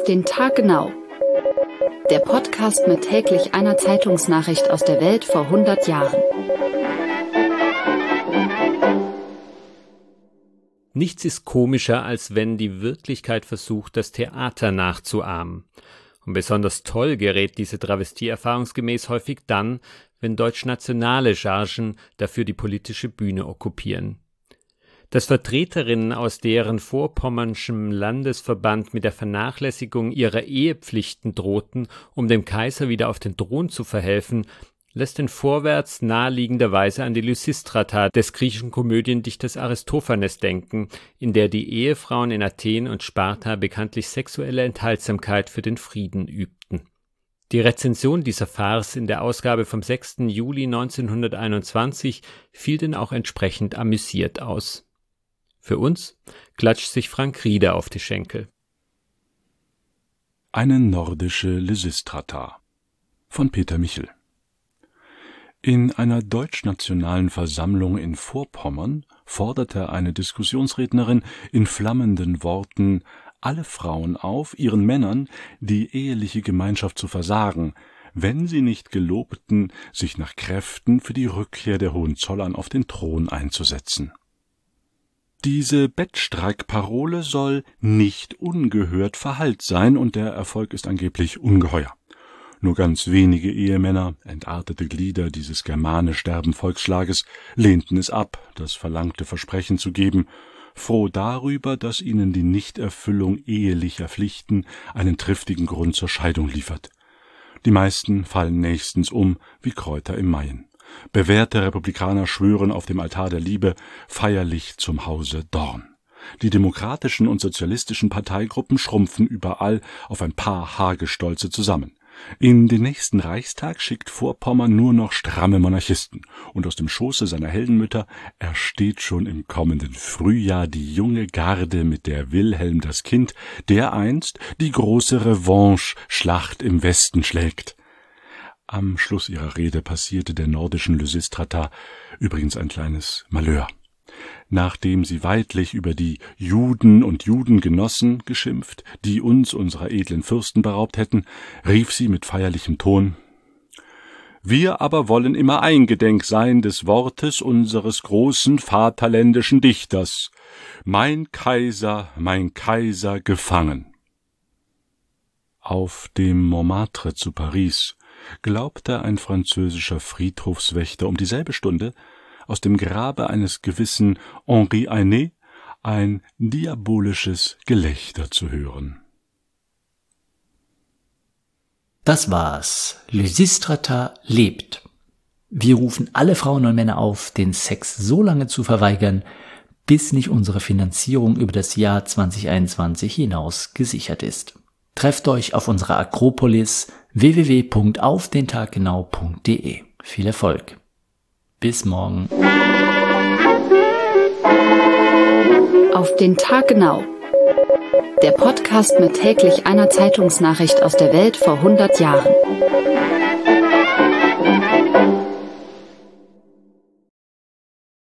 den Tag genau. Der Podcast mit täglich einer Zeitungsnachricht aus der Welt vor 100 Jahren. Nichts ist komischer, als wenn die Wirklichkeit versucht, das Theater nachzuahmen. Und besonders toll gerät diese Travestie erfahrungsgemäß häufig dann, wenn deutschnationale Chargen dafür die politische Bühne okkupieren. Dass Vertreterinnen aus deren vorpommernschem Landesverband mit der Vernachlässigung ihrer Ehepflichten drohten, um dem Kaiser wieder auf den Thron zu verhelfen, lässt den Vorwärts naheliegenderweise an die Lysistrata des griechischen Komödiendichters Aristophanes denken, in der die Ehefrauen in Athen und Sparta bekanntlich sexuelle Enthaltsamkeit für den Frieden übten. Die Rezension dieser Farce in der Ausgabe vom 6. Juli 1921 fiel denn auch entsprechend amüsiert aus. Für uns klatscht sich Frank Rieder auf die Schenkel. Eine nordische Lysistrata von Peter Michel. In einer deutschnationalen Versammlung in Vorpommern forderte eine Diskussionsrednerin in flammenden Worten alle Frauen auf, ihren Männern die eheliche Gemeinschaft zu versagen, wenn sie nicht gelobten, sich nach Kräften für die Rückkehr der Hohenzollern auf den Thron einzusetzen. Diese Bettstreikparole soll nicht ungehört verhallt sein, und der Erfolg ist angeblich ungeheuer. Nur ganz wenige Ehemänner, entartete Glieder dieses germanisch-derben Volksschlages, lehnten es ab, das verlangte Versprechen zu geben, froh darüber, dass ihnen die Nichterfüllung ehelicher Pflichten einen triftigen Grund zur Scheidung liefert. Die meisten fallen nächstens um wie Kräuter im Maien. Bewährte Republikaner schwören auf dem Altar der Liebe feierlich zum Hause Dorn. Die demokratischen und sozialistischen Parteigruppen schrumpfen überall auf ein paar Hagestolze zusammen. In den nächsten Reichstag schickt Vorpommern nur noch stramme Monarchisten, und aus dem Schoße seiner Heldenmütter ersteht schon im kommenden Frühjahr die junge Garde, mit der Wilhelm das Kind dereinst die große Revanche-Schlacht im Westen schlägt. Am Schluss ihrer Rede passierte der nordischen Lysistrata übrigens ein kleines Malheur. Nachdem sie weidlich über die Juden und Judengenossen geschimpft, die uns unserer edlen Fürsten beraubt hätten, rief sie mit feierlichem Ton: »Wir aber wollen immer eingedenk sein des Wortes unseres großen vaterländischen Dichters: Mein Kaiser gefangen.« Auf dem Montmartre zu Paris glaubte ein französischer Friedhofswächter um dieselbe Stunde aus dem Grabe eines gewissen Henri Ainé ein diabolisches Gelächter zu hören. Das war's. Lysistrata lebt. Wir rufen alle Frauen und Männer auf, den Sex so lange zu verweigern, bis nicht unsere Finanzierung über das Jahr 2021 hinaus gesichert ist. Trefft euch auf unserer Akropolis www.aufdentaggenau.de. Viel Erfolg. Bis morgen. Auf den Tag genau. Der Podcast mit täglich einer Zeitungsnachricht aus der Welt vor 100 Jahren.